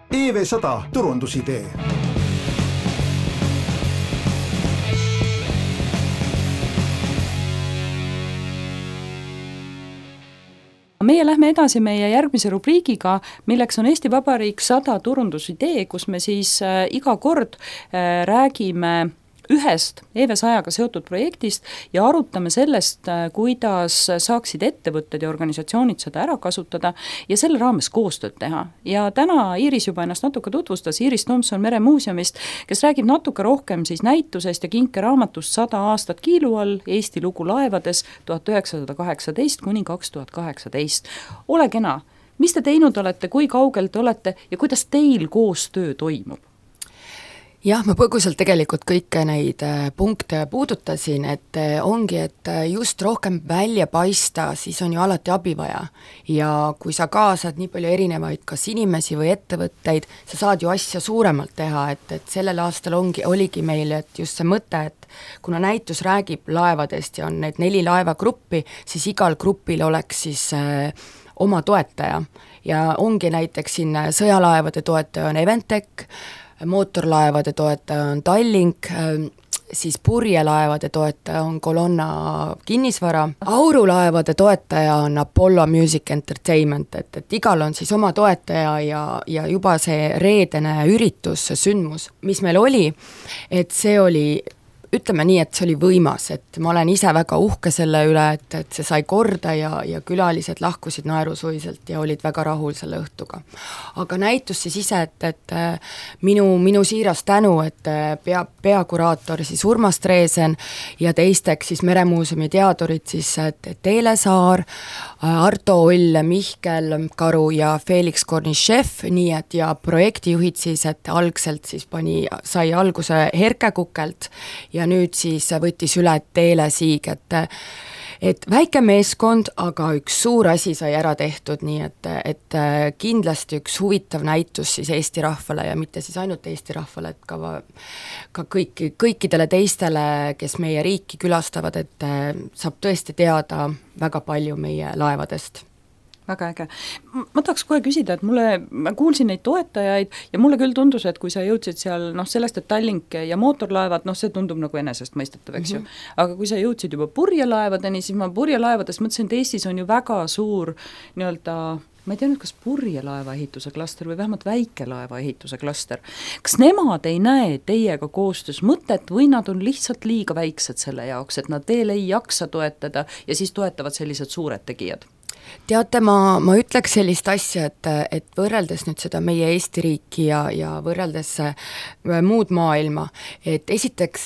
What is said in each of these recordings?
EV100 turundusidee. Meie lähme edasi meie järgmise rubriigiga, milleks on Eesti Vabariik 100 turundusidee, kus me siis iga kord räägime ühest EV100-ga seotud projektist ja arutame sellest, kuidas saaksid ettevõtted ja organisatsioonid seda ära kasutada ja selle raames koostööd teha. Ja täna Iiris juba ennast natuke tutvustas, Iiris Tomson Meremuuseumist, kes räägib natuke rohkem siis näitusest ja kinkeraamatust 100 aastat kiilu all, Eesti lugu laevades 1918 kuni 2018. Ole kena, mis te teinud olete, kui kaugel te olete ja kuidas teil koostöö toimub? Jah, ma põgusalt tegelikult kõike neid punkte puudutasin, et ongi, et just rohkem välja paista, siis on ju alati abi vaja. Ja kui sa kaasad nii palju erinevaid kas inimesi või ettevõtteid, sa saad ju asja suuremalt teha, et sellel aastal oligi meil, et just see mõte, et kuna näitus räägib laevadest ja on need 4 laevagruppi, siis igal grupil oleks siis oma toetaja. Ja ongi näiteks siin sõjalaevade toetaja on Eventec, mootorlaevade toetaja on Tallink, siis purjelaevade toetaja on Colonna kinnisvara, aurulaevade toetaja on Apollo Music Entertainment, et igal on siis oma toetaja ja juba see reedene üritus, see sündmus, mis meil oli, et see oli, ütleme nii, et see oli võimas, et ma olen ise väga uhke selle üle, et see sai korda ja külalised lahkusid naerusuiselt ja olid väga rahul selle õhtuga. Aga näitus siis ise, et minu siiras tänu, et peakuraator siis Urmas Treesen ja teisteks siis Meremuuseumi teadurid siis Teele Saar, Arto Oll, Mihkel Karu ja Felix Kornišev, nii et ja projektijuhid siis, et algselt siis sai alguse Herke Kukelt ja nüüd siis võttis üle Teele Siig, et väike meeskond, aga üks suur asi sai ära tehtud, nii et kindlasti üks huvitav näitus siis Eesti rahvale ja mitte siis ainult Eesti rahvale, et ka kõikidele teistele, kes meie riiki külastavad, et saab tõesti teada väga palju meie laevadest. Väga äge. Ma tahaks kohe küsida, et ma kuulsin neid toetajaid ja mulle küll tundus, et kui sa jõudsid seal sellest, et Tallink ja mootorlaevad, see tundub nagu enesest mõistetav, eks ju. Aga kui sa jõudsid juba purjelaevadeni, siis ma purjelaevadest mõtlesin, et Eestis on ju väga suur nii-öelda, ma ei tea nüüd, kas purjelaeva ehituse klaster või vähemalt väikelaeva ehituse klaster. Kas nemad ei näe teiega koostöös mõtet või nad on lihtsalt liiga väiksed selle jaoks, et nad veel ei jaksa toetada ja siis toetavad sellised suured tegijad? Teate, ma ütleks sellist asja, et võrreldes nüüd seda meie Eesti riiki ja võrreldes muud maailma, et esiteks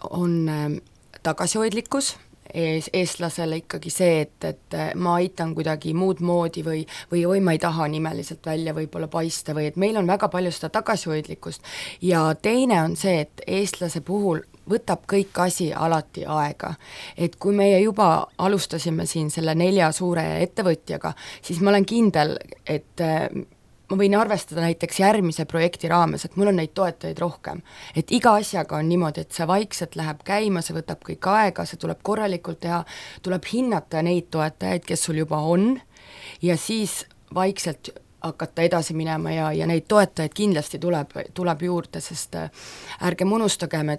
on tagasihoidlikkus, eestlasele ikkagi see, et ma aitan kuidagi muud moodi või ma ei taha nimeliselt välja võib-olla paista või et meil on väga palju seda tagasihoidlikkust ja teine on see, et eestlase puhul võtab kõik asi alati aega. Et kui meie juba alustasime siin selle 4 suure ettevõtjaga, siis ma olen kindel, et ma võin arvestada näiteks järgmise projekti raames, et mul on neid toetajaid rohkem. Et iga asjaga on niimoodi, et see vaikselt läheb käima, see võtab kõik aega, see tuleb korralikult teha, tuleb hinnata neid toetajaid, kes sul juba on ja siis vaikselt hakata edasi minema ja neid toetajaid kindlasti tuleb juurde, sest ärgem unustagem,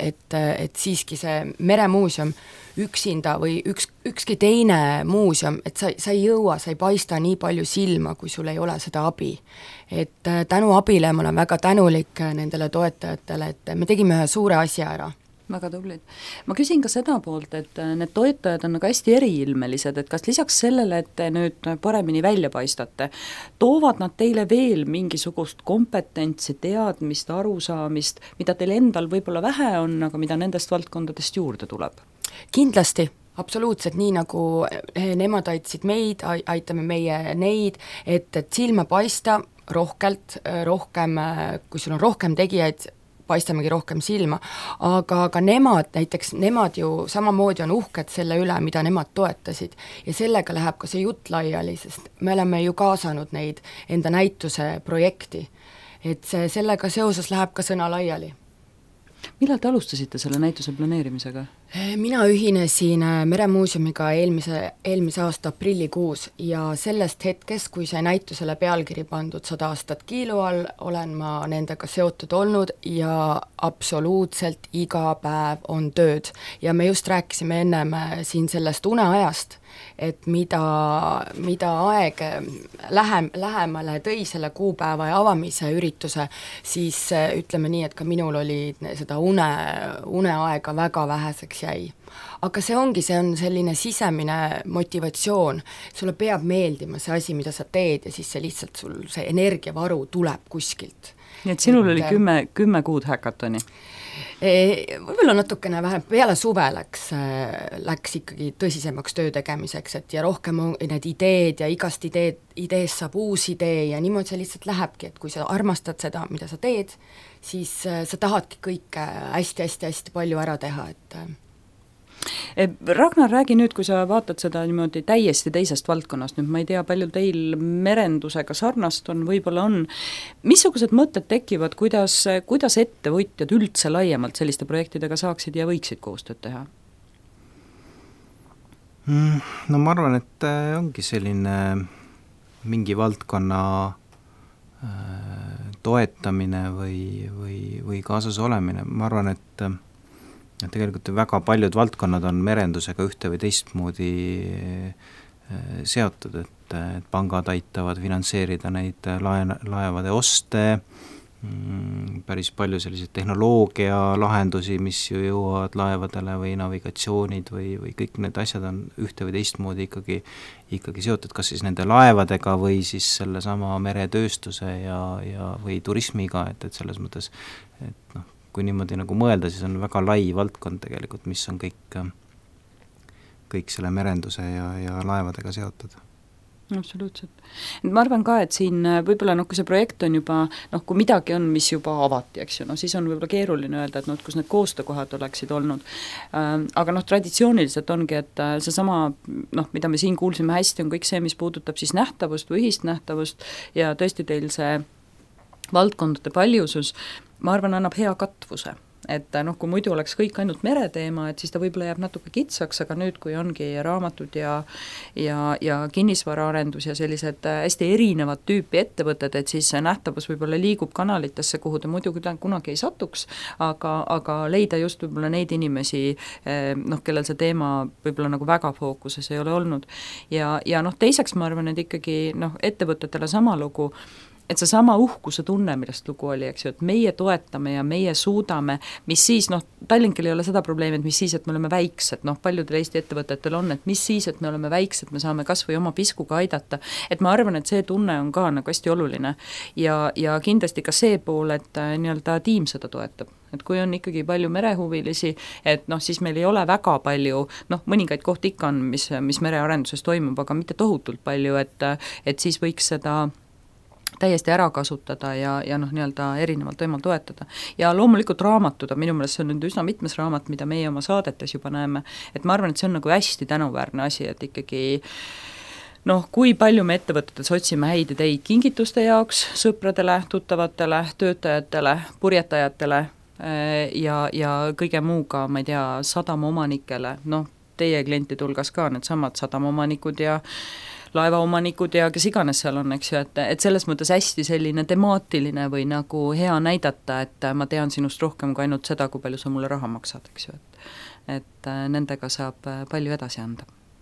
et siiski see Meremuuseum üksinda või ükski teine muuseum, et sa ei jõua, sa ei paista nii palju silma, kui sul ei ole seda abi. Et tänu abile ma olen väga tänulik nendele toetajatele, et me tegime ühe suure asja ära. Väga tublid. Ma küsin ka seda poolt, et need toetajad on nagu hästi eriilmelised, et kas lisaks sellele, et te nüüd paremini välja paistate, toovad nad teile veel mingisugust kompetentsi, teadmist, arusaamist, mida teil endal võib-olla vähe on, aga mida nendest valdkondadest juurde tuleb? Kindlasti. Absoluutselt, nii nagu nemad aitasid meid, aitame meie neid, et silma paista rohkem, kui sul on rohkem tegijaid, paistamegi rohkem silma, aga nemad ju samamoodi on uhked selle üle, mida nemad toetasid ja sellega läheb ka see jutt laiali, sest me oleme ju kaasanud neid enda näituse projekti, et sellega seoses läheb ka sõna laiali. Millal te alustasite selle näituse planeerimisega? Mina ühinesin Meremuuseumiga eelmise aasta aprillikuus ja sellest hetkest, kui sai näitusele pealkiri pandud 100 aastat Kiilu all, olen ma nendega seotud olnud ja absoluutselt iga päev on tööd. Ja me just rääkisime ennem siin sellest uneajast, et mida aeg lähemale tõi selle kuupäeva ja avamise ürituse, siis ütleme nii, et ka minul oli seda uneaega väga väheseks jäi. Aga see on selline sisemine motivatsioon, sulle peab meeldima see asi, mida sa teed ja siis see lihtsalt see energiavaru tuleb kuskilt. Nii et sinul oli 10 kuud häkatoni? Võib-olla natukene vähem, peale suve läks ikkagi tõsisemaks töö tegemiseks, et ja rohkem on need ideed ja igast ideest saab uus idee ja niimoodi see lihtsalt lähebki, et kui sa armastad seda, mida sa teed, siis sa tahadki kõike hästi-hästi-hästi palju ära teha, et Ragnar, räägi nüüd, kui sa vaatad seda niimoodi täiesti teisest valdkonnast, nüüd ma ei tea, palju teil merendusega sarnast on, võib-olla on, missugused mõtted tekivad, kuidas ettevõtjad üldse laiemalt selliste projektidega saaksid ja võiksid koostööd teha? No ma arvan, et ongi selline mingi valdkonna toetamine või kaasas olemine, ma arvan, et tegelikult väga paljud valdkonnad on merendusega ühte või teistmoodi seotud, et pangad aitavad finantseerida neid laevade oste, päris palju selliseid tehnoloogia lahendusi, mis ju jõuavad laevadele või navigatsioonid või kõik need asjad on ühte või teistmoodi ikkagi seotud, kas siis nende laevadega või siis selle sama meretööstuse või turismiga, et selles mõttes, et noh, kui niimoodi nagu mõelda, siis on väga lai valdkond tegelikult, mis on kõik selle merenduse ja laevadega seotud. Absoluutselt. Ma arvan ka, et siin võib-olla kui see projekt on juba, kui midagi on, mis juba avati, eks ju, siis on võib-olla keeruline öelda, et kus need koostöökohad oleksid olnud. Aga traditsiooniliselt ongi, et seesama, mida me siin kuulsime hästi, on kõik see, mis puudutab siis nähtavust või ühist nähtavust ja tõesti teil see valdkondade paljusus, ma arvan, annab hea katvuse, et kui muidu oleks kõik ainult mereteema, et siis ta võib-olla jääb natuke kitsaks, aga nüüd, kui ongi raamatud ja kinnisvaraarendus ja sellised hästi erinevad tüüpi ettevõtted, et siis see nähtavus võib-olla liigub kanalitesse, kuhu ta muidu kunagi ei satuks, aga leida just võib-olla neid inimesi, kellel see teema võib-olla väga fookuses ei ole olnud. Ja teiseks ma arvan, et ikkagi ettevõtetele sama lugu, et see sama uhkuse tunne, millest lugu oli, eks ju, et meie toetame ja meie suudame, mis siis, Tallinkil ei ole seda probleemi, et mis siis, et me oleme väiksed, paljudel Eesti ettevõtetel on, et mis siis, et me oleme väiksed, me saame kas või oma piskuga aidata, et ma arvan, et see tunne on ka hästi oluline ja kindlasti ka see pool, et nii-öelda tiim seda toetab. Et kui on ikkagi palju merehuvilisi, et siis meil ei ole väga palju, mõningaid kohti ikka on, mis merearenduses toimub, aga mitte tohutult palju, et siis võiks seda täiesti ära kasutada ja nii-öelda erinevalt teemal toetada. Ja loomulikult raamatud, minu meelest see on nüüd üsna mitmes raamat, mida meie oma saadetes juba näeme, et ma arvan, et see on hästi tänuväärne asi, et ikkagi kui palju me ettevõtetes otsime häid ideid kingituste jaoks, sõpradele, tuttavatele, töötajatele, purjetajatele ja kõige muuga, ma ei tea, sadamaomanikele, teie klientide hulgas ka needsamad sadamaomanikud ja laevaomanikud ja kes iganes seal on, eks ju, et selles mõttes hästi selline temaatiline või hea näidata, et ma tean sinust rohkem kui ainult seda, kui palju sa mulle raha maksad, eks ju, et nendega saab palju edasi anda.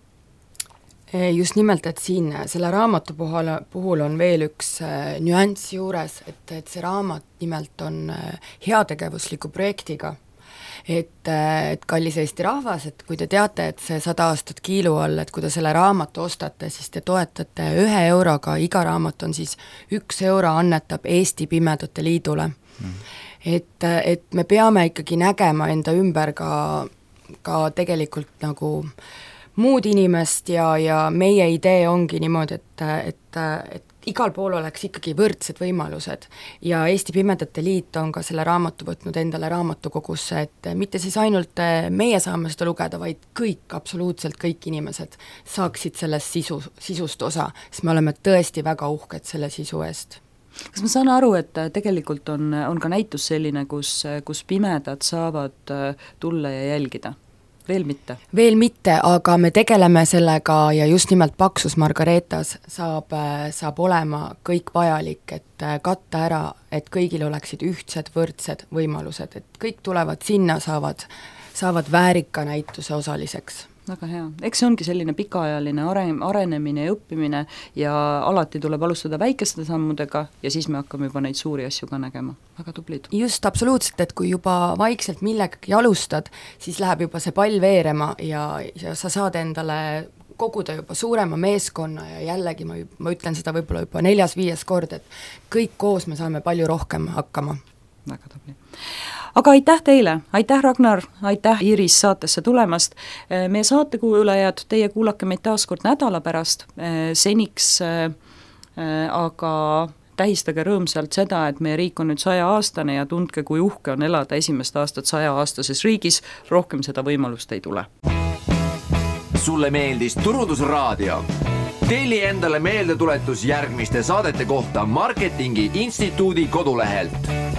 Just nimelt, et siin selle raamatu puhul on veel üks nüanss juures, et see raamat nimelt on heategevusliku projektiga. Et kallis Eesti rahvas, et kui te teate, et see 100 aastat Kiilu all, et kui te selle raamatu ostate, siis te toetate 1 euroga, iga raamat on siis 1 euro annetab Eesti Pimedate Liidule. Et me peame ikkagi nägema enda ümber ka tegelikult muud inimest ja meie idee ongi niimoodi, et igal pool oleks ikkagi võrdsed võimalused ja Eesti Pimedate Liit on ka selle raamatu võtnud endale raamatukogusse, et mitte siis ainult meie saame seda lugeda, vaid absoluutselt kõik inimesed saaksid sellest sisust osa, sest me oleme tõesti väga uhked selle sisu eest. Kas ma saan aru, et tegelikult on ka näitus selline, kus pimedad saavad tulla ja jälgida? veel mitte? Veel mitte, aga me tegeleme sellega ja just nimelt Paksus Margaretas saab olema kõik vajalik, et katta ära, et kõigil oleksid ühtsed, võrdsed võimalused, et kõik tulevad sinna, saavad väärika näituse osaliseks. Väga hea, eks see ongi selline pikaajaline arenemine ja õppimine ja alati tuleb alustada väikeste sammudega ja siis me hakkame juba neid suuri asju ka nägema, väga tublid. Just, absoluutselt, et kui juba vaikselt millegagi alustad, siis läheb juba see pall veerema ja sa saad endale koguda juba suurema meeskonna ja jällegi ma ütlen seda võib-olla juba 4.-5. kord, et kõik koos me saame palju rohkem hakkama. Väga tubli. Aga aitäh teile, aitäh Ragnar, aitäh Iiris saatesse tulemast. Meie saatekuulajad, teie kuulake meid taas kord nädala pärast, seniks aga tähistage rõõmsalt seda, et meie riik on nüüd 100-aastane ja tundke, kui uhke on elada esimest aastat 100-aastases riigis, rohkem seda võimalust ei tule. Sulle meeldis Turundusraadio? Telli endale meeldetuletus järgmiste saadete kohta Marketingi Instituudi kodulehelt.